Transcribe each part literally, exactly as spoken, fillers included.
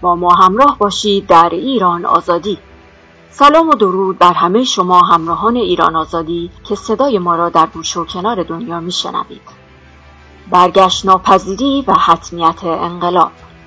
با ما همراه باشید در ایران آزادی. سلام و درود بر همه شما همراهان ایران آزادی که صدای ما را در گوش و کنار دنیا میشنوید. برگشت ناپذیری و حتمیت انقلاب.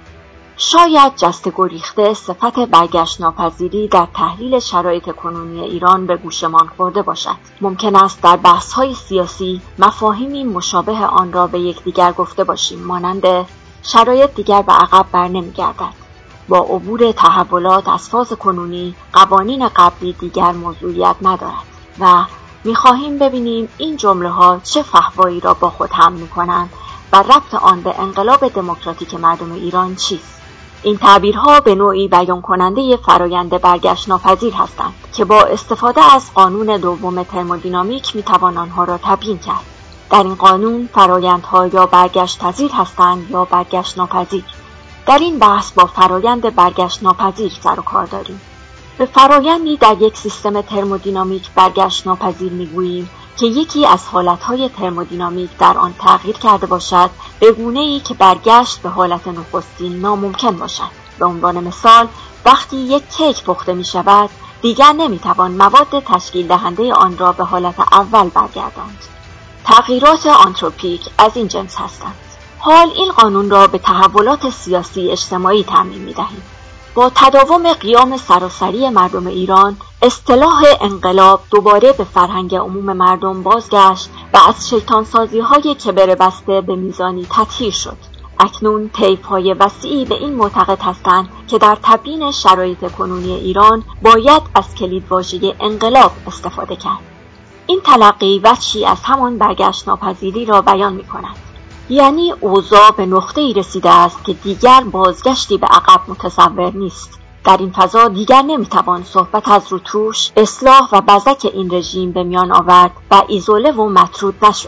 شاید جست گریخته صفت برگشت ناپذیری در تحلیل شرایط کنونی ایران به گوشمان خورده باشد. ممکن است در بحث‌های سیاسی مفاهیمی مشابه آن را به یکدیگر گفته باشیم، مانند شرایط دیگر به عقب برنمی‌گردد. با عبور تحولات از فاز کنونی قوانین قبلی دیگر موضوعیت ندارد و می‌خواهیم ببینیم این جمله‌ها چه فحوایی را با خود حمل می‌کنند و ربط آن به انقلاب دموکراتیک مردم ایران چیست. این تعبیرها به نوعی بیان کننده فرایند برگشت ناپذیر هستند که با استفاده از قانون دوم ترمودینامیک می‌توان آنها را تبیین کرد. در این قانون فرایندها یا برگشت پذیر هستند یا برگشت ناپذیر. در این بحث با فرایند برگشت ناپذیر سر و کار داریم. به فرایندی در یک سیستم ترمودینامیک برگشت ناپذیر می‌گوییم که یکی از حالتهای ترمودینامیک در آن تغییر کرده باشد به گونه‌ای که برگشت به حالت نخستین ناممکن باشد. به عنوان مثال، وقتی یک کیک پخته می‌شود، دیگر نمی‌توان مواد تشکیل دهنده آن را به حالت اول برگرداند. تغییرات آنتروپیک از این جنس هستند. حال این قانون را به تحولات سیاسی اجتماعی تعمیم می‌دهیم. با تداوم قیام سراسری مردم ایران، اصطلاح انقلاب دوباره به فرهنگ عموم مردم بازگشت و از شیطانسازی‌های کبر بسته به میزانی تطهیر شد. اکنون طیف‌های وسیعی به این معتقد هستند که در تبیین شرایط کنونی ایران باید از کلیدواژه انقلاب استفاده کرد. این تلقی وجهی از همان برگشت ناپذیری را بیان می‌کند. یعنی اوضاع به نقطه‌ای رسیده است که دیگر بازگشتی به عقب متصور نیست. در این فضا دیگر نمیتوان صحبت از روتوش، اصلاح و بزک این رژیم به میان آورد و ایزوله و مطرود نشد.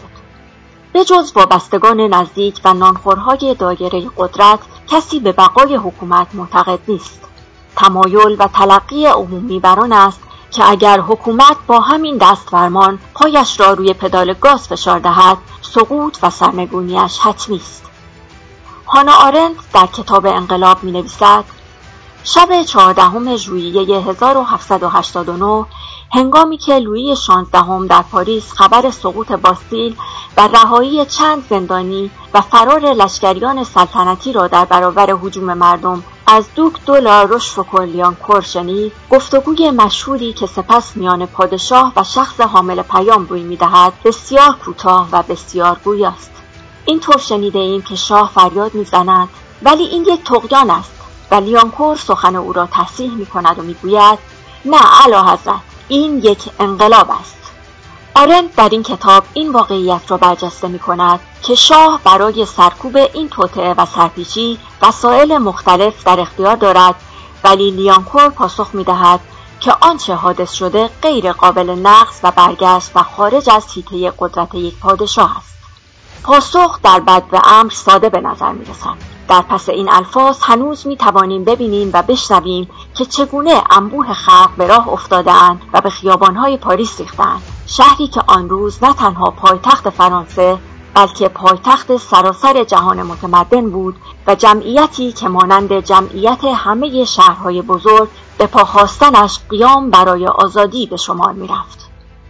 به جز وابستگان نزدیک و نانخورهای دایره قدرت کسی به بقای حکومت معتقد نیست. تمایل و تلقی عمومی بر آن است که اگر حکومت با همین دستفرمان پایش را روی پدال گاز فشار دهد، سقوط و سرنگونیش حتمی است. هانا آرنت در کتاب انقلاب می نویسد: شب چهاردهم ژوئیه هزار و هفتصد و هشتاد و نه، هنگامی که لویی شانزدهم در پاریس خبر سقوط باستیل و رهایی چند زندانی و فرار لشکریان سلطنتی را در برابر هجوم مردم از دوک دو لا روشفوکور لیانکور شنید، گفتگوی مشهوری که سپس میان پادشاه و شخص حامل پیام روی می‌دهد بسیار کوتاه و بسیار گویاست. اینطور شنیده ایم که شاه فریاد می‌زند ولی این یک طغیان است و لیانکور سخن او را تصحیح می‌کند و می‌گوید نه اعلیحضرت، این یک انقلاب است. آرنت در این کتاب این واقعیت را برجسته می‌کند که شاه برای سرکوب این توطئه و سرپیچی وسایل مختلف در اختیار دارد، ولی لیانکور پاسخ می‌دهد که آنچه حادث شده غیر قابل نقض و برگشت و خارج از حیطه قدرت یک پادشاه است. پاسخ در بدو امر ساده به نظر می‌رسد. در پس این الفاظ هنوز می‌توانیم ببینیم و بشنویم که چگونه انبوه خلق به راه افتاده‌اند و به خیابان‌های پاریس ریختند، شهری که آن روز نه تنها پایتخت فرانسه بلکه پایتخت سراسر جهان متمدن بود و جمعیتی که مانند جمعیت همه شهرهای بزرگ به پا خاستنش قیام برای آزادی به شمار می‌رفت.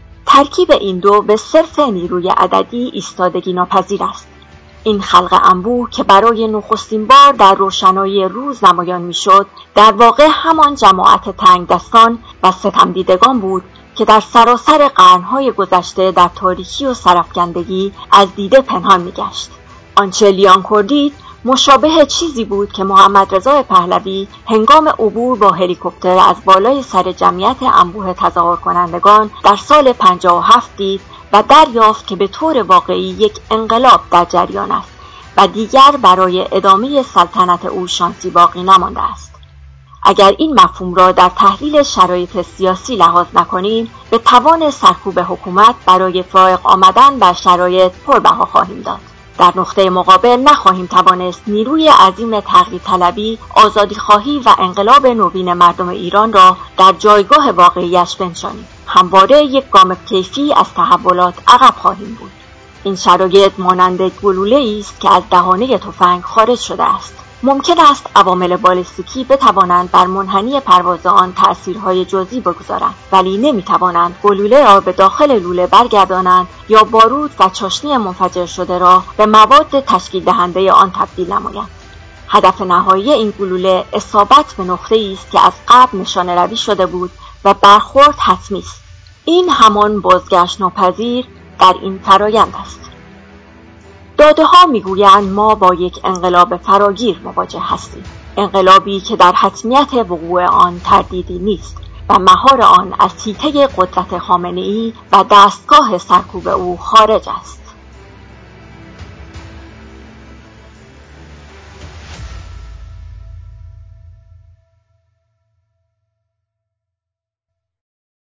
ترکیب این دو به صرف نیروی عددی ایستادگی ناپذیر است. این خلق انبوه که برای نخستین بار در روشنایی روز نمایان می‌شد، در واقع همان جماعت تنگ دستان و ستمدیدگان بود که در سراسر قرن‌های گذشته در تاریکی و سرافکندگی از دیده پنهان می‌گشت. آنچه لیانکور دید مشابه چیزی بود که محمد رضا پهلوی هنگام عبور با هلیکوپتر از بالای سر جمعیت انبوه تظاهر کنندگان در سال پنجاه و هفت دید و دریافت که به طور واقعی یک انقلاب در جریان است و دیگر برای ادامه سلطنت او شانسی باقی نمانده است. اگر این مفهوم را در تحلیل شرایط سیاسی لحاظ نکنیم، به توان سرکوب حکومت برای فائق آمدن بر شرایط پربها خواهیم داد. در نقطه مقابل نخواهیم توانست نیروی عظیم تغییر طلبی، آزادی خواهی و انقلاب نوین مردم ایران را در جایگاه واقعیش بنشانیم. همواره یک گام کیفی از تحولات عقب خواهیم بود. این شرایط مانند گلوله‌ای است که از دهانه تفنگ خارج شده است. ممکن است عوامل بالستیکی بتوانند بر منحنی پرواز آن تأثیرهای جزئی بگذارند، ولی نمیتوانند گلوله را به داخل لوله برگردانند یا بارود و چاشنی منفجر شده را به مواد تشکیل دهنده آن تبدیل نمایند. هدف نهایی این گلوله اصابت به نقطه‌ای است که از قبل نشانه روی شده بود و برخورد حتمی است. این همان بازگشت ناپذیر در این فرایند است. داده‌ها می‌گویند ما با یک انقلاب فراگیر مواجه هستیم، انقلابی که در حتمیت وقوع آن تردیدی نیست و مهار آن از حیطه قدرت خامنه‌ای و دستگاه سرکوب او خارج است.